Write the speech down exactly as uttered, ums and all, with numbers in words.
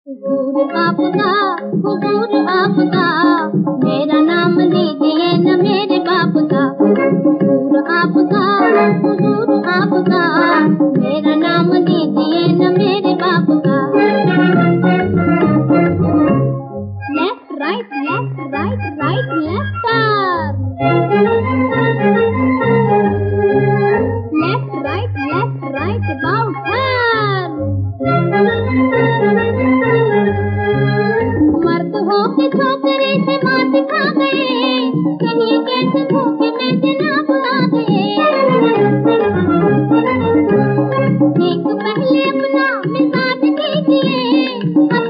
हुजूर आपका, हुजूर आपका, मेरा नाम लीजिए न मेरे बाप का। हुजूर आपका, हुजूर आपका, मेरा नाम लीजिए न मेरे बाप का। Left right left right right left turn. Left right left right about turn. मर्द हो के छोकरे से मात खा गए, कहीं कैसे धोखे में जनाब आ गए। एक पहले अपना मिजाज कीजिए,